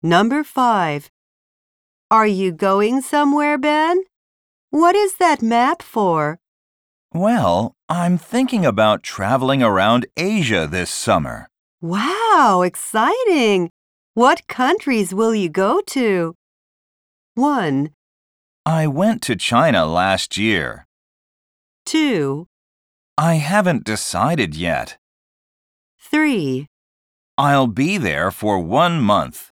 Number 5. Are you going somewhere, Ben? What is that map for? Well, I'm thinking about traveling around Asia this summer. Wow, exciting! What countries will you go to? 1, I went to China last year. 2, I haven't decided yet. 3. I'll be there for 1 month.